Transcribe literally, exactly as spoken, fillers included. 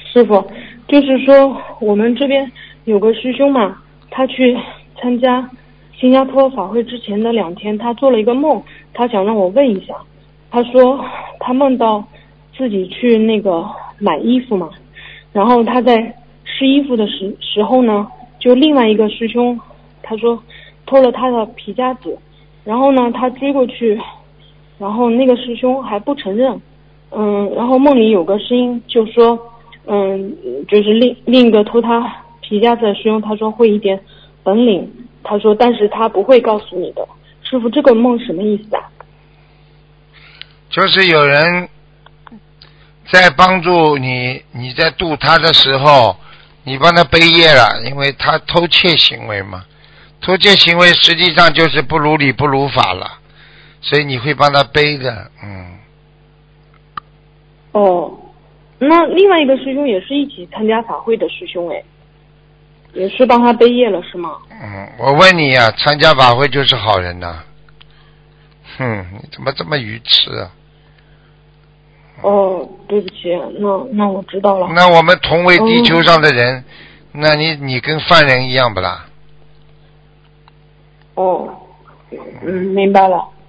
师傅，就是说我们这边有个师兄嘛，他去参加新加坡法会之前的两天，他做了一个梦，他想让我问一下。他说他梦到自己去那个买衣服嘛，然后他在试衣服的时时候呢，就另外一个师兄，他说偷了他的皮夹子，然后呢他追过去，然后那个师兄还不承认，嗯，然后梦里有个声音就说，嗯，就是另另一个偷他皮夹子的师兄，他说会一点本领，他说但是他不会告诉你的。师傅，这个梦什么意思啊？ 就是有人在帮助你，你在渡他的时候，你帮他背业了，因为他偷窃行为嘛，偷窃行为实际上就是不如理不如法了，所以你会帮他背的，嗯。 哦，那另外一个师兄也是一起参加法会的师兄哎，也是帮他背业了是吗？ 嗯，我问你呀、啊，参加法会就是好人呐、哼，你怎么这么愚痴啊？ 哦，对不起，那那我知道了。 那我们同为地球上的人，嗯、那你你跟犯人一样不啦？ 哦，嗯，明白了。